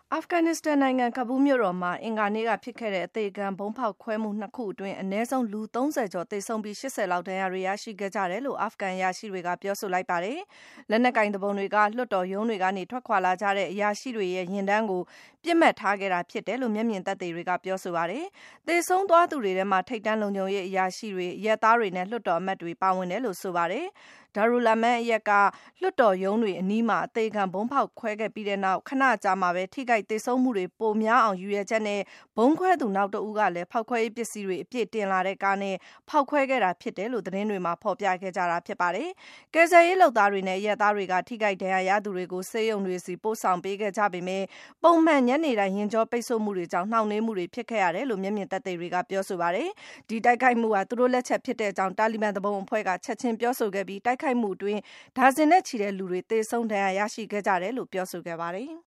အာဖဂန်နစ္စတန်နိုင်ငံကဘူးမြို့တော်မှာအင်္ဂါနေ့ကဖြစ်ခဲ့တဲ့အသေခံဗုံးဖောက်ခွဲမှု2 ခုအတွင်းအနည်းဆုံးလူ30ကျော်သေဆုံးပြီး80လောက်ဒဏ်ရာတွေရရှိခဲ့ကြတယ်လို့အာဖဂန်အရာရှိတွေကပြောဆိုလိုက်ပါတယ်။လက်နက်ကင်သူပုန်တွေကလွှတ်တော်ရုံးတွေကနေထွက်ခွာလာကြတဲ့အရာရှိတွေရဲ့ရင်တန်းကိုပြစ်မှတ်ထားခဲ့တာဖြစ်တယ်လို့မျက်မြင်သက်သေတွေကပြောဆိုပါတယ်။သေဆုံးသွားသူတွေထဲမှာထိပ်တန်းလုံခြုံရေးအရာရှိတွေ၊ရဲသားတွေနဲ့လွှတ်တော်အမတ်တွေပါဝင်တယ်လို့ဆိုပါတယ်။ Darul Aman အရပ်ကလွှတ်တော်ရုံးတွေအနီးမှာအသေခံဗုံးဖောက်ခွဲခဲ့ပြီးတဲ့နောက်ခဏကြာမှာပဲထိခိုက်သေဆုံးမှုတွေပိုများအောင်ရည်ရွယ်ချက်နဲ့ဗုံးခွဲသူနောက်တဦးကလည်းဖောက်ခွဲရေးပစ္စည်းတွေအပြည့်တင်လာတဲ့ကားနဲ့ဖောက်ခွဲခဲ့တာဖြစ်တယ်လို့သတင်းတွေမှာဖော်ပြခဲ့ကြတာဖြစ်ပါတယ်။ကယ်ဆယ်ရေးလုပ်သားတွေနဲ့ရဲသားတွေကထိခိုက်ဒဏ်ရာရသူတွေကိုဆေးရုံတွေဆီပို့ဆောင်ပေးခဲ့ကြပေမဲ့ပုံမှန်ညနေတိုင်းယာဉ်ကြောပိတ်ဆို့မှုတွေကြောင့်နှောင့်နှေးမှုတွေဖြစ်ခဲ့ရတယ်လို့မျက်မြင်သက်သေတွေကပြောဆိုပါတယ်။ဒီတိုက်ခိုက်မှုဟာသူတို့လက်ချက်ဖြစ်တဲ့အကြောင်းတာလီဘန်သူပုန်အဖွဲ့ကချက်ချင်းပြောဆိုခဲ့ပြီးတိုက်ခိုက်မှုအတွင်းဒါဇင်နဲ့ချီတဲ့လူတွေသေဆုံးဒဏ်ရာရရှိခဲ့ကြတယ်လို့ပြောဆိုခဲ့ပါတယ်။